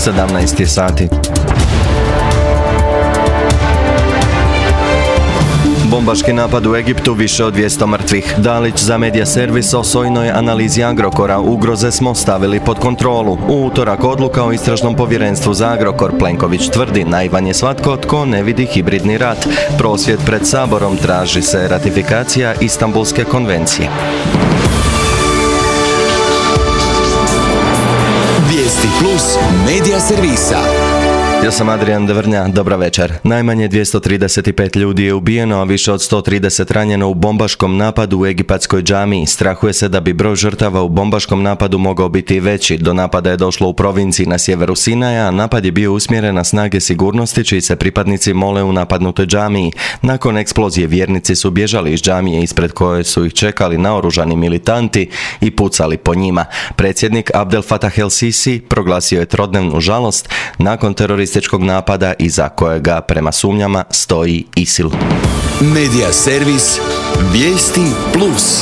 17 sati. Bombaški napad u Egiptu, više od 200 mrtvih. Dalić za Medija servis o sojnoj analizi Agrokora. Ugroze smo stavili pod kontrolu. U utorak odluka o istražnom povjerenstvu za Agrokor. Plenković tvrdi, naivan je svatko tko ne vidi hibridni rat. Prosvjed pred Saborom, traži se ratifikacija Istanbulske konvencije. Vijesti plus Medija servisa. Ja sam Adrian Devrnja, dobra večer. Najmanje 235 ljudi je ubijeno, a više od 130 ranjeno u bombaškom napadu u egipatskoj džamiji. Strahuje se da bi broj žrtava u bombaškom napadu mogao biti i veći. Do napada je došlo u provinciji na sjeveru Sinaja, a napad je bio usmjeren na snage sigurnosti čiji se pripadnici mole u napadnutoj džamiji. Nakon eksplozije vjernici su bježali iz džamije ispred koje su ih čekali naoružani militanti i pucali po njima. Predsjednik Abdel Fattah el-Sisi proglasio je trodnevnu žalost nakon terorističkog napada iza kojega prema sumnjama stoji ISIL. Medija servis Vijesti plus.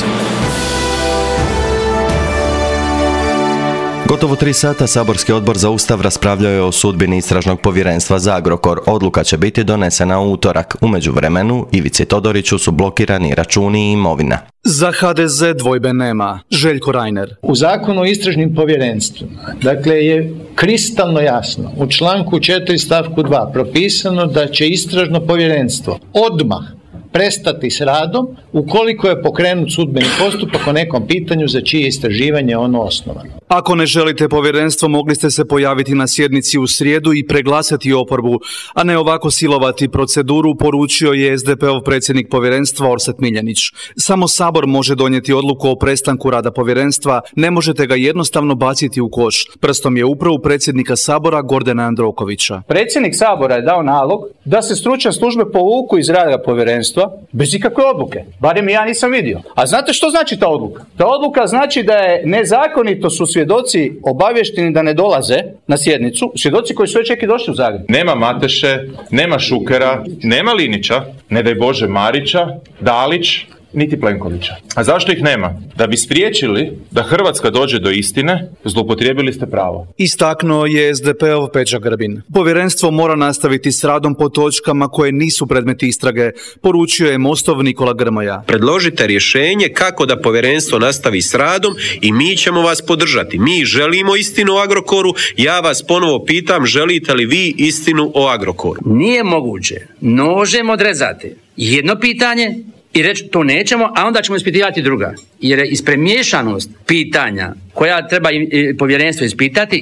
Gotovo 3 sata saborski odbor za Ustav raspravljao je o sudbini istražnog povjerenstva za Agrokor. Odluka će biti donesena u utorak. U međuvremenu Ivici Todoriću su blokirani računi i imovina. Za HDZ dvojbe nema. Željko Reiner. U zakonu o istražnim povjerenstvima, dakle, je kristalno jasno u članku 4 stavku 2 propisano da će istražno povjerenstvo odmah prestati s radom ukoliko je pokrenut sudbeni postupak o nekom pitanju za čije istraživanje je ono osnovano. Ako ne želite povjerenstvo, mogli ste se pojaviti na sjednici u srijedu i preglasati oporbu, a ne ovako silovati proceduru, poručio je SDP-ov predsjednik povjerenstva Orsat Miljanić. Samo Sabor može donijeti odluku o prestanku rada povjerenstva, ne možete ga jednostavno baciti u koš. Prstom je upravo predsjednika Sabora Gordana Jandrokovića. Predsjednik Sabora je dao nalog da se stručne službe povuku iz rada povjerenstva bez ikakve odluke. Barem ja nisam vidio. A znate što znači ta odluka? Ta odluka znači da je nezakonito su svjedoci obavješteni da ne dolaze na sjednicu, svjedoci koji su već i došli u Zagreb. Nema Mateše, nema Šukera, nema Linića, ne daj Bože Marića, Dalić, niti Plenkovića. A zašto ih nema? Da bi spriječili da Hrvatska dođe do istine, zloupotrijebili ste pravo. Istaknuo je SDP-ov Peđa Grbin. Povjerenstvo mora nastaviti s radom po točkama koje nisu predmet istrage, poručio je Mostov Nikola Grmoja. Predložite rješenje kako da povjerenstvo nastavi s radom i mi ćemo vas podržati. Mi želimo istinu o Agrokoru, ja vas ponovo pitam, želite li vi istinu o Agrokoru? Nije moguće nožem odrezati jedno pitanje i reći to nećemo, a onda ćemo ispitivati druga. Jer je ispremiješanost pitanja koja treba povjerenstvo ispitati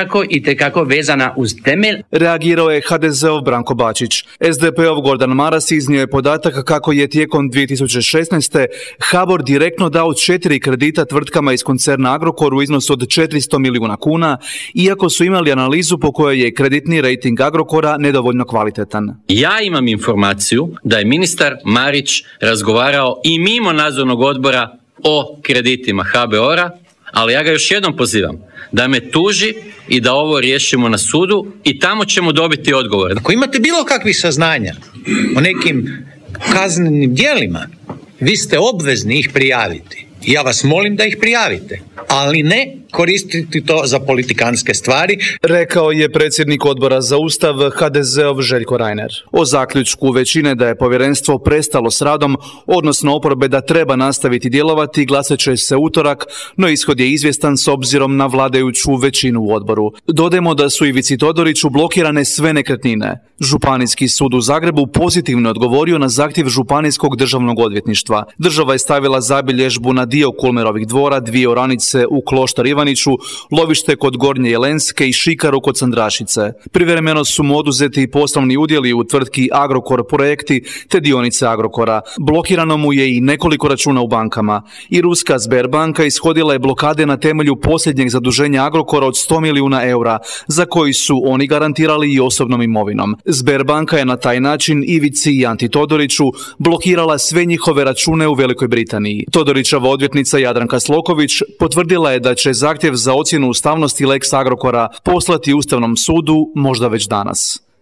i tekako vezana uz temelj. Reagirao je HDZ-ov Branko Bačić. SDP-ov Gordan Maras iznio je podatak kako je tijekom 2016. HBOR direktno dao 4 kredita tvrtkama iz koncerna Agrokor u iznosu od 400 milijuna kuna, iako su imali analizu po kojoj je kreditni rejting Agrokora nedovoljno kvalitetan. Ja imam informaciju da je ministar Marić razgovarao i mimo nadzornog odbora o kreditima HBOR-a, ali ja ga još jednom pozivam da me tuži i da ovo riješimo na sudu i tamo ćemo dobiti odgovor. Ako imate bilo kakvih saznanja o nekim kaznenim djelima, vi ste obvezni ih prijaviti. Ja vas molim da ih prijavite, ali ne koristiti to za politikantske stvari. Rekao je predsjednik odbora za Ustav HDZ-ov Željko Reiner. O zaključku većine da je povjerenstvo prestalo s radom, odnosno oporbe da treba nastaviti djelovati, glasat će se utorak, no ishod je izvjestan s obzirom na vladajuću većinu u odboru. Dodajmo da su Ivici Todoriću blokirane sve nekretnine. Županijski sud u Zagrebu pozitivno je odgovorio na zahtjev Županijskog državnog odvjetništva. Država je stavila zabilježbu na dio Kulmerovih dvora, 2 oranice u Kloštar Ivaniću, lovište kod Gornje Jelenske i šikaru kod Sandrašice. Privremeno su mu oduzeti poslovni udjeli u tvrtki Agrokor Projekti te dionice Agrokora. Blokirano mu je i nekoliko računa u bankama. I ruska Sberbanka ishodila je blokade na temelju posljednjeg zaduženja Agrokora od 100 milijuna eura, za koji su oni garantirali i osobnom imovinom. Sberbanka je na taj način Ivici i Anti Todoriću blokirala sve njihove račune u Velikoj Britaniji. Todorićeva odvjetnica Jadranka Sloković potvrdila je da će zahtjev za ocjenu ustavnosti Lex Agrokora poslati Ustavnom sudu možda već danas.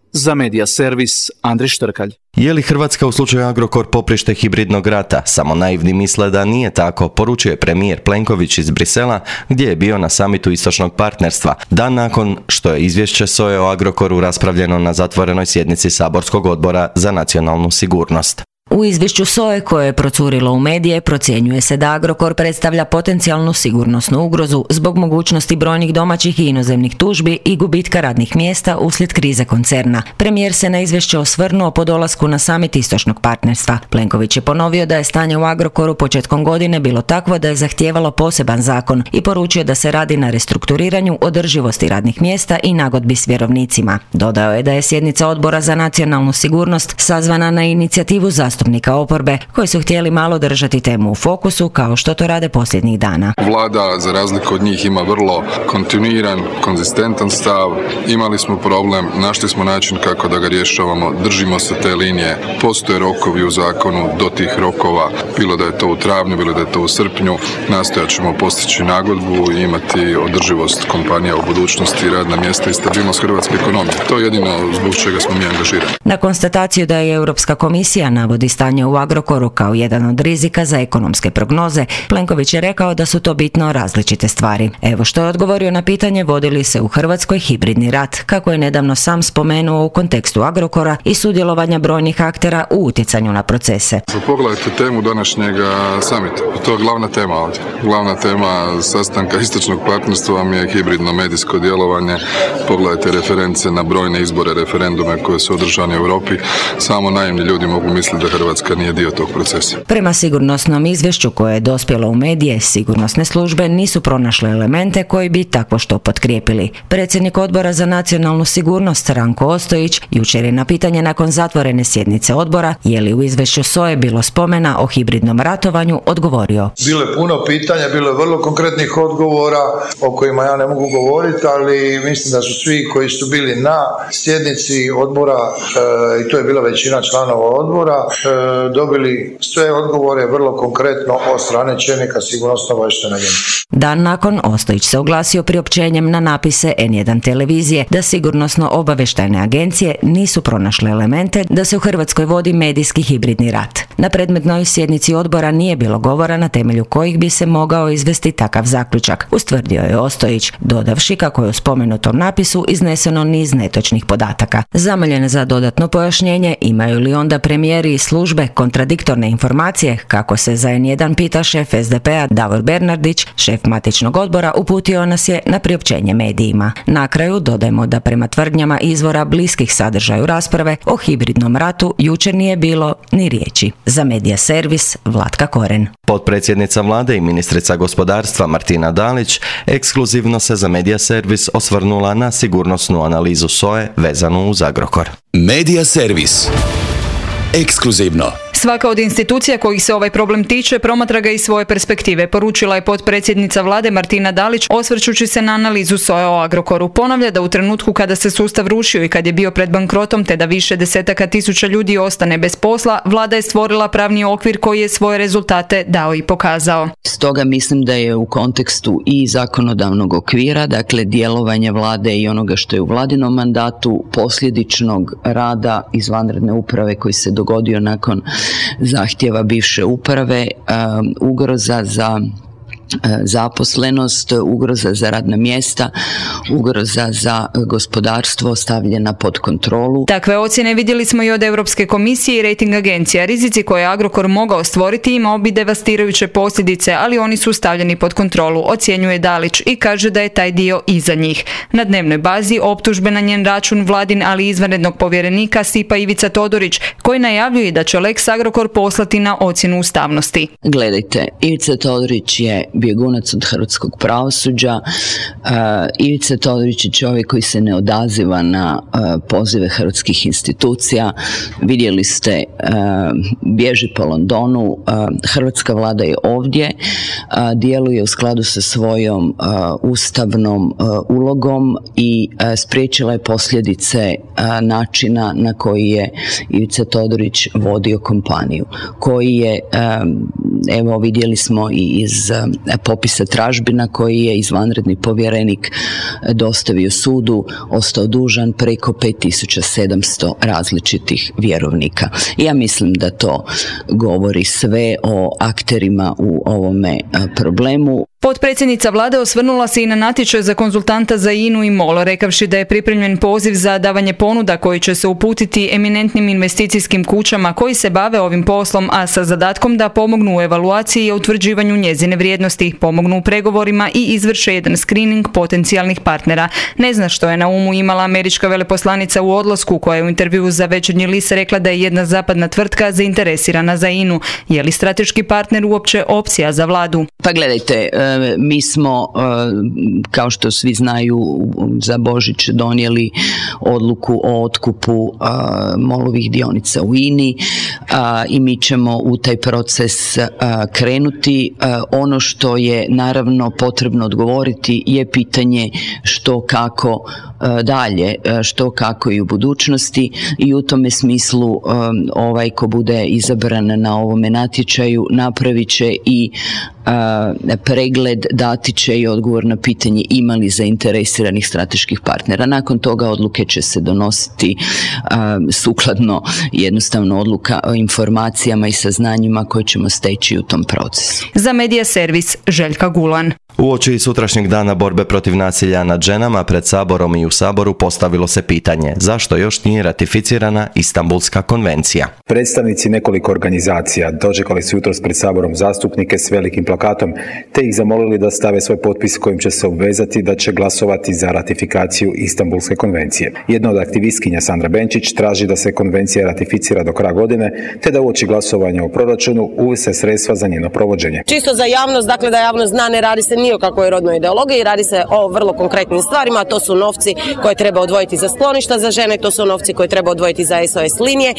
Za Medija servis Andrej Štrkalj. Je li Hrvatska u slučaju Agrokor poprište hibridnog rata? Samo naivni misle da nije tako, poručuje premijer Plenković iz Brisela, gdje je bio na samitu Istočnog partnerstva, dan nakon što je izvješće SOA-e o Agrokoru raspravljeno na zatvorenoj sjednici Saborskog odbora za nacionalnu sigurnost. U izvješću SOA-e koje je procurilo u medije procjenjuje se da Agrokor predstavlja potencijalnu sigurnosnu ugrozu zbog mogućnosti brojnih domaćih i inozemnih tužbi i gubitka radnih mjesta uslijed krize koncerna. Premijer se na izvješće osvrnuo po dolasku na samit Istočnog partnerstva. Plenković je ponovio da je stanje u Agrokoru početkom godine bilo takvo da je zahtijevalo poseban zakon i poručio da se radi na restrukturiranju, održivosti radnih mjesta i nagodbi s vjerovnicima. Dodao je da je sjednica Odbora za nacionalnu sigurnost sazvana na inicijativu zastupnika oporbe koji su htjeli malo držati temu u fokusu kao što to rade posljednjih dana. Vlada za razliku od njih ima vrlo kontinuiran, konzistentan stav. Imali smo problem, našli smo način kako da ga rješavamo, držimo se te linije. Postoje rokovi u zakonu do tih rokova, bilo da je to u travnju, bilo da je to u srpnju. Nastojat ćemo postići nagodbu i imati održivost kompanija u budućnosti, radna mjesta i stabilnost hrvatske ekonomije. To je jedino zbog čega smo mi angažirani. Na konstataciju da je Europska komisija navodi stanje u Agrokoru kao jedan od rizika za ekonomske prognoze, Plenković je rekao da su to bitno različite stvari. Evo što je odgovorio na pitanje vodi li se u Hrvatskoj hibridni rat, kako je nedavno sam spomenuo u kontekstu Agrokora i sudjelovanja brojnih aktera u utjecanju na procese. Pogledajte temu današnjega samita. To je glavna tema ovdje. Glavna tema sastanka Istočnog partnerstva vam je hibridno medijsko djelovanje. Pogledajte reference na brojne izbore, referendume koje su održani u Europi. Samo naivni ljudi mogu misliti da Hrvatska nije dio tog procesa. Prema sigurnosnom izvješću koje je dospjelo u medije, sigurnosne službe nisu pronašle elemente koji bi takvo što potkrijepili. Predsjednik Odbora za nacionalnu sigurnost Ranko Ostojić jučer je na pitanje nakon zatvorene sjednice odbora je li u izvješću SOA-e bilo spomena o hibridnom ratovanju odgovorio. Bilo je puno pitanja, bilo je vrlo konkretnih odgovora o kojima ja ne mogu govoriti, ali mislim da su svi koji su bili na sjednici odbora i to je bila većina članova odbora dobili sve odgovore vrlo konkretno od strane čelnika sigurnosno-obavještajne agencije. Dan nakon Ostojić se oglasio priopćenjem na napise N1 televizije da sigurnosno-obavještajne agencije nisu pronašle elemente da se u Hrvatskoj vodi medijski hibridni rat. Na predmetnoj sjednici odbora nije bilo govora na temelju kojih bi se mogao izvesti takav zaključak, ustvrdio je Ostojić, dodavši kako je u spomenutom napisu izneseno niz netočnih podataka. Zamoljen za dodatno pojašnjenje imaju li onda premijeri i službe kontradiktorne informacije, kako se za N1 pita šef SDP-a Davor Bernardić, šef matičnog odbora uputio nas je na priopćenje medijima. Na kraju dodajemo da prema tvrdnjama izvora bliskih sadržaju rasprave o hibridnom ratu jučer nije bilo ni riječi. Za Medija servis Vlatka Koren. Potpredsjednica vlade i ministrica gospodarstva Martina Dalić ekskluzivno se za Medija servis osvrnula na sigurnosnu analizu SOA-e vezanu uz Agrokor. Medija servis. Ekskluzivno. Svaka od institucija kojih se ovaj problem tiče promatra ga iz svoje perspektive, poručila je potpredsjednica vlade Martina Dalić osvrćući se na analizu SOA-e o Agrokoru. Ponavlja da u trenutku kada se sustav rušio i kad je bio pred bankrotom te da više desetaka tisuća ljudi ostane bez posla, vlada je stvorila pravni okvir koji je svoje rezultate dao i pokazao. Stoga mislim da je u kontekstu i zakonodavnog okvira, dakle djelovanja vlade i onoga što je u vladinom mandatu, posljedičnog rada izvanredne uprave koji se dogodio nakon zahtjeva bivše uprave, ugroza za zaposlenost, ugroza za radna mjesta, ugroza za gospodarstvo stavljena pod kontrolu. Takve ocjene vidjeli smo i od Europske komisije i rejting agencija. Rizici koje je Agrokor mogao stvoriti imao bi devastirajuće posljedice, ali oni su stavljeni pod kontrolu, ocjenjuje Dalić i kaže da je taj dio iza njih. Na dnevnoj bazi optužbe na njen račun vladin, ali i izvanrednog povjerenika sipa Ivica Todorić, koji najavljuje da će Lex Agrokor poslati na ocjenu ustavnosti. Gledajte, Ivica Todorić je bjegunac od hrvatskog pravosuđa. Ivica Todorić je čovjek koji se ne odaziva na pozive hrvatskih institucija. Vidjeli ste, bježi po Londonu. Hrvatska vlada je ovdje, djeluje u skladu sa svojom ustavnom ulogom i spriječila je posljedice načina na koji je Ivica Todorić vodio kompaniju, koji je, evo vidjeli smo i iz popisa tražbina koji je izvanredni povjerenik dostavio sudu ostao dužan preko 5700 različitih vjerovnika. Ja mislim da to govori sve o akterima u ovome problemu. Potpredsjednica vlade osvrnula se i na natječaj za konzultanta za INA-u i MOL, rekavši da je pripremljen poziv za davanje ponuda koji će se uputiti eminentnim investicijskim kućama koji se bave ovim poslom, a sa zadatkom da pomognu u evaluaciji i utvrđivanju njezine vrijednosti, pomognu u pregovorima i izvrše jedan screening potencijalnih partnera. Ne zna što je na umu imala američka veleposlanica u odlasku, koja je u intervjuu za Večernji list rekla da je jedna zapadna tvrtka zainteresirana za INA-u. Je li strateški partner uopće opcija za vladu? Pa gledajte, mi smo, kao što svi znaju, za Božić donijeli odluku o otkupu MOL-ovih dionica u INA-i i mi ćemo u taj proces krenuti. Ono što je naravno potrebno odgovoriti je pitanje što kako dalje, što kako i u budućnosti, i u tome smislu ovaj ko bude izabran na ovome natječaju napravit će i pregled, dati će i odgovor na pitanje ima li zainteresiranih strateških partnera. Nakon toga odluke će se donositi sukladno jednostavno odluka o informacijama i saznanjima koje ćemo steći u tom procesu. Za Medija servis Željka Gulan. Uoči sutrašnjeg dana borbe protiv nasilja nad ženama pred Saborom i u Saboru postavilo se pitanje zašto još nije ratificirana Istanbulska konvencija. Predstavnici nekoliko organizacija dočekali su jutros pred Saborom zastupnike s velikim plakatom te ih zamolili da stave svoj potpis kojim će se obvezati da će glasovati za ratifikaciju Istanbulske konvencije. Jedna od aktivistkinja Sandra Benčić traži da se konvencija ratificira do kraja godine te da uoči glasovanja o proračunu uvese sredstva za njeno provođenje. Čisto za javnost, dakle da javnost zna, ne radi se ni o kakvoj rodnoj ideologiji, radi se o vrlo konkretnim stvarima, to su novci koje treba odvojiti za skloništa za žene, to su novci koje treba odvojiti za SOS linije,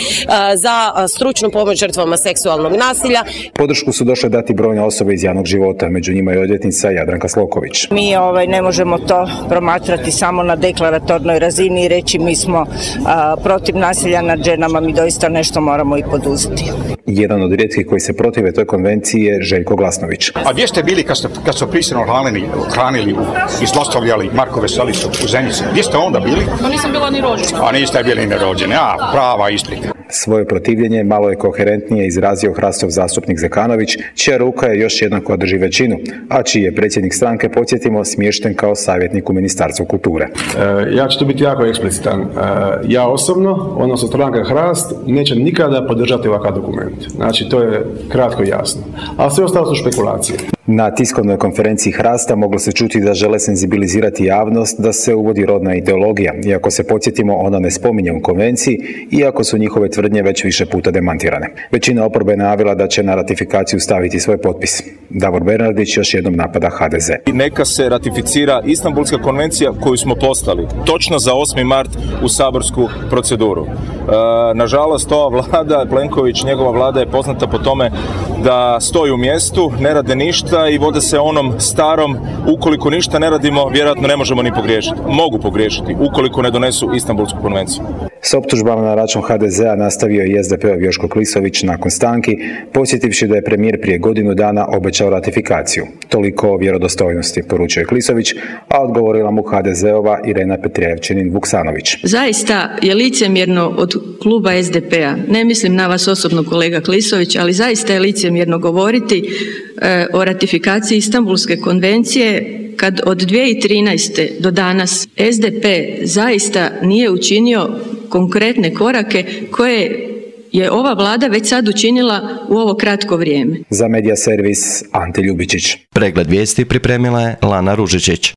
za stručnu pomoć žrtvama seksualnog nasilja. Podršku su došle dati brojne osobe iz javnog života, među njima i odvjetnica Jadranka Sloković. Mi ne možemo to promatrati samo na deklaratornoj razini i reći mi smo protiv nasilja nad ženama, mi doista nešto moramo i poduzeti. Jedan od rijetkih koji se protive toj konvenciji je Željko Glasnović. A gdje ste bili kad su prisilno hranili i zlostavljali Marko Veselicu u Zenici? Gdje ste onda bili? Pa nisam bila ni rođena. A niste bili ni rođeni, prava isprika. Svoje protivljenje malo je koherentnije izrazio Hrastov zastupnik Zekanović, čija ruka je još jedna koja drži većinu, a čiji je predsjednik stranke, podsjetimo, smješten kao savjetnik u Ministarstvu kulture. Ja ću tu biti jako eksplicitan. Ja osobno, odnosno stranka Hrast, neće nikada podržati ovakav dokument. Znači, to je kratko i jasno. A sve ostalo su špekulacije. Na tiskovnoj konferenciji Hrasta moglo se čuti da žele senzibilizirati javnost da se uvodi rodna ideologija, iako se podsjetimo ona ne spominje u konvenciji, iako su njihove tvrdnje već više puta demantirane. Većina oporbe je najavila da će na ratifikaciju staviti svoj potpis. Davor Bernardić još jednom napada HDZ. Neka se ratificira Istanbulska konvencija koju smo poslali točno za 8. mart u saborsku proceduru. Nažalost, ova vlada, Plenković, njegova vlada je poznata po tome da stoji u mjestu, ne rade ništa i vode se onom starom, ukoliko ništa ne radimo, vjerojatno ne možemo ni pogriješiti. Mogu pogriješiti ukoliko ne donesu Istanbulsku konvenciju. S optužbama na račun HDZ-a nastavio i SDP-ov Joško Klisović nakon stanki, podsjetivši da je premijer prije godinu dana obećao ratifikaciju. Toliko o vjerodostojnosti, poručio je Klisović, a odgovorila mu HDZ-ova Irena Petrijevčanin-Vuksanović. Zaista je licemjerno od kluba SDP-a, ne mislim na vas osobno kolega Klisović, ali zaista je licemjerno govoriti o ratifikaciji Istanbulske konvencije kad od 2013. do danas SDP zaista nije učinio konkretne korake koje je ova vlada već sad učinila u ovo kratko vrijeme. Za Medija servis Ante Ljubičić. Pregled vijesti pripremila je Lana Ružičić.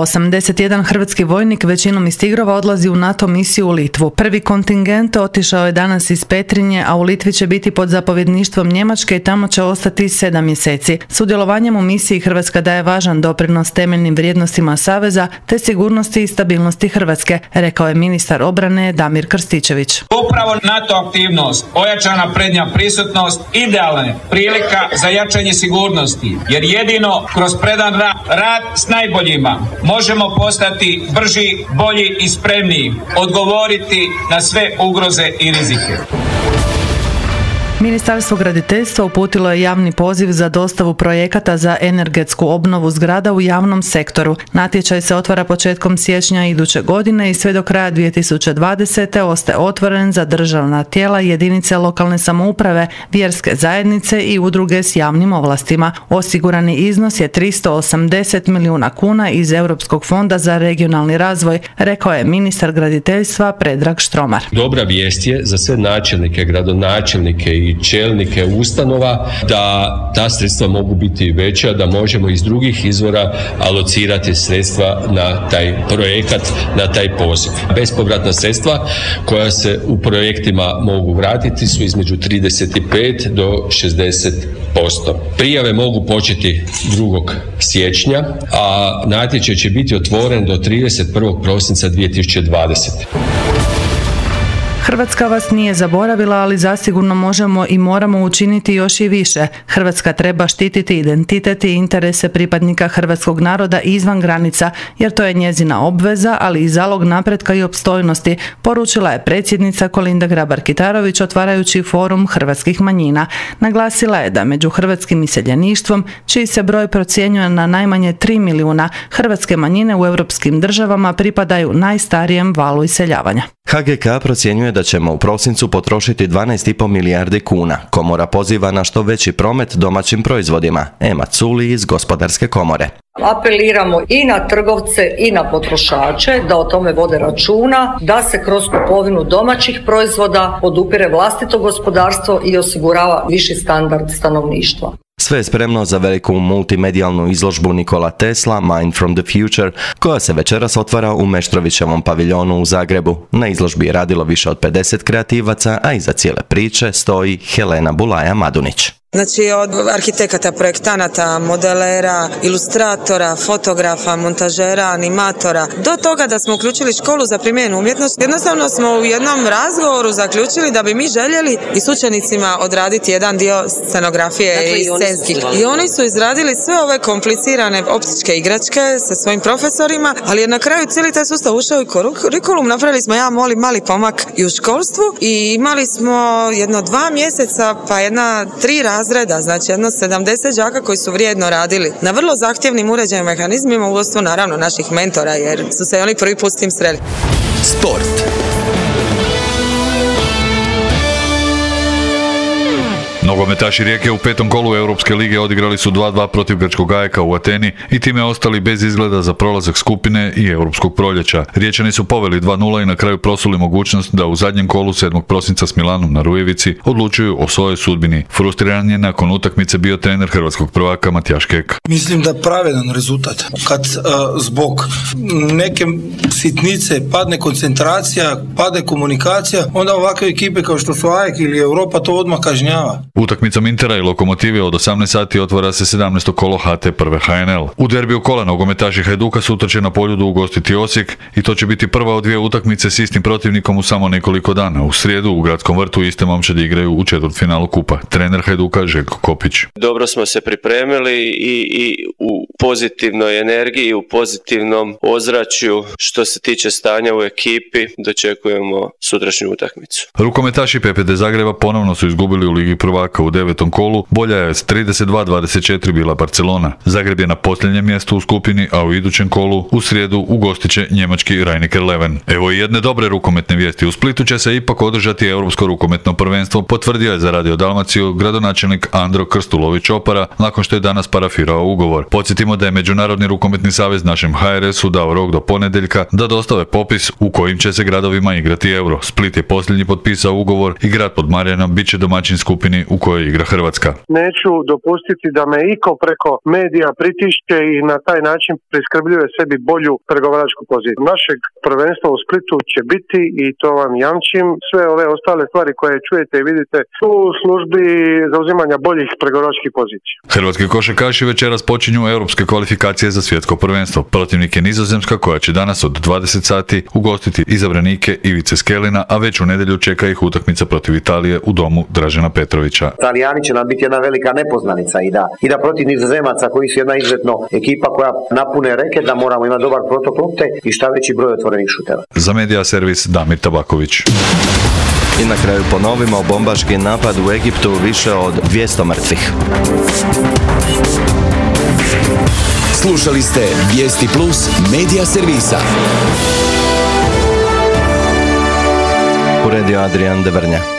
181 hrvatski vojnik većinom iz Tigrova odlazi u NATO misiju u Litvu. Prvi kontingent otišao je danas iz Petrinje, a u Litvi će biti pod zapovjedništvom Njemačke i tamo će ostati 7 mjeseci. Sudjelovanjem u misiji Hrvatska daje važan doprinos temeljnim vrijednostima Saveza te sigurnosti i stabilnosti Hrvatske, rekao je ministar obrane Damir Krstičević. Upravo NATO aktivnost, ojačana prednja prisutnost, idealna je prilika za jačanje sigurnosti, jer jedino kroz predan rad s najboljima možemo postati brži, bolji i spremniji, odgovoriti na sve ugroze i rizike. Ministarstvo graditeljstva uputilo je javni poziv za dostavu projekata za energetsku obnovu zgrada u javnom sektoru. Natječaj se otvara početkom siječnja iduće godine i sve do kraja 2020. ostaje otvoren za državna tijela, jedinice lokalne samouprave, vjerske zajednice i udruge s javnim ovlastima. Osigurani iznos je 380 milijuna kuna iz Europskog fonda za regionalni razvoj, rekao je ministar graditeljstva Predrag Štromar. Dobra vijest je za sve načelnike, gradonačelnike i čelnike ustanova da ta sredstva mogu biti veća, da možemo iz drugih izvora alocirati sredstva na taj projekat, na taj poziv. Bespovratna sredstva koja se u projektima mogu vratiti su između 35 do 60%. Prijave mogu početi 2. siječnja, a natječaj će biti otvoren do 31. prosinca 2020. Hrvatska vas nije zaboravila, ali zasigurno možemo i moramo učiniti još i više. Hrvatska treba štititi identitet i interese pripadnika hrvatskog naroda izvan granica, jer to je njezina obveza, ali i zalog napretka i opstojnosti, poručila je predsjednica Kolinda Grabar-Kitarović otvarajući forum hrvatskih manjina. Naglasila je da među hrvatskim iseljeništvom, čiji se broj procjenjuje na najmanje 3 milijuna, hrvatske manjine u europskim državama pripadaju najstarijem valu iseljavanja. HGK procjenjuje da ćemo u prosincu potrošiti 12,5 milijardi kuna. Komora poziva na što veći promet domaćim proizvodima. Ema Culi iz Gospodarske komore. Apeliramo i na trgovce i na potrošače da o tome vode računa, da se kroz kupovinu domaćih proizvoda podupire vlastito gospodarstvo i osigurava viši standard stanovništva. Sve je spremno za veliku multimedijalnu izložbu Nikola Tesla, Mind from the Future, koja se večeras otvara u Meštrovićevom paviljonu u Zagrebu. Na izložbi je radilo više od 50 kreativaca, a iza cijele priče stoji Helena Bulaja-Madunić. Znači od arhitekata, projektanata, modelera, ilustratora, fotografa, montažera, animatora, do toga da smo uključili školu za primjenu umjetnosti. Jednostavno smo u jednom razgovoru zaključili da bi mi željeli i s učenicima odraditi jedan dio scenografije, dakle, i scenskih. I oni su izradili sve ove komplicirane optičke igračke sa svojim profesorima, ali je na kraju cijeli taj sustav ušao i kurikulum. Napravili smo mali pomak i u školstvu i imali smo 2 mjeseca pa 3 razreda, znači 70 đaka koji su vrijedno radili na vrlo zahtjevnim uređajima i mehanizmima u vodstvu naravno naših mentora, jer su se oni prvi put s tim sreli. Sport. Nogometaši Rijeke u 5. kolu Europske lige odigrali su 2:2 protiv grčkog AEK-a u Ateni i time ostali bez izgleda za prolazak skupine i Europskog proljeća. Riječani su poveli 2:0 i na kraju prosuli mogućnost da u zadnjem kolu 7. prosinca s Milanom na Rujevici odlučuju o svojoj sudbini. Frustriran je nakon utakmice bio trener hrvatskog prvaka Matijaš Kek. Mislim da pravedan rezultat. Kad zbog neke sitnice padne koncentracija, padne komunikacija, onda ovakve ekipe kao što su AEK ili Europa to odmah kažnjava. Utakmicom Intera i Lokomotive od 18 sati otvara se 17. kolo HT prve HNL. U derbiju kola nogometaši Hajduka sutra će na Poljudu ugostiti Osijek i to će biti prva od 2 utakmice s istim protivnikom u samo nekoliko dana. U srijedu u Gradskom vrtu iste momčadi igraju u četvrtfinalu kupa. Trener Hajduka Željko Kopić. Dobro smo se pripremili i u pozitivnoj energiji, u pozitivnom ozračju što se tiče stanja u ekipi dočekujemo sutrašnju utakmicu. Rukometaši PPD Zagreba ponovno su izgubili u Ligi prvaka u 9. kolu, bolja je s 32-24 bila Barcelona. Zagreb je na posljednjem mjestu u skupini, a u idućem kolu u srijedu ugostit će njemački Rhein-Neckar Löwen. Evo i jedne dobre rukometne vijesti. U Splitu će se ipak održati Europsko rukometno prvenstvo, potvrdio je za Radio Dalmaciju gradonačelnik Andro Krstulović-Opara nakon što je danas parafirao ugovor. Podsjetimo da je Međunarodni rukometni savez našem HRS-u dao rok do ponedjeljka da dostave popis u kojim će se gradovima igrati Euro. Split je posljednji potpisao ugovor i grad pod Marijanom bit će domaćin skupini u kojoj igra Hrvatska. Neću dopustiti da me iko preko medija pritišće i na taj način priskrbljuje sebi bolju pregovaračku poziciju. Našeg prvenstva u Splitu će biti i to vam jamčim. Sve ove ostale stvari koje čujete i vidite u službi zauzimanja boljih pregovaračkih pozicija. Hrvatski košarkaši večeras počinju europske kvalifikacije za svjetsko prvenstvo. Protivnik je Nizozemska koja će danas od 20 sati ugostiti izabranike Ivice Skelina, a već u nedjelju čeka ih utakmica protiv Italije u domu Dražena Petrovića. Talijani će nam biti jedna velika nepoznanica i da protiv Nizozemaca koji su jedna izuzetno ekipa koja napune reket, da moramo imati dobar protok lopte i šta veći broj otvorenih šuteva. Za Medija servis Damir Tabaković. I na kraju ponovimo, bombaški napad u Egiptu, više od 200 mrtvih. Slušali ste Vijesti Plus medija servisa. Uredio Adrian Devrnja.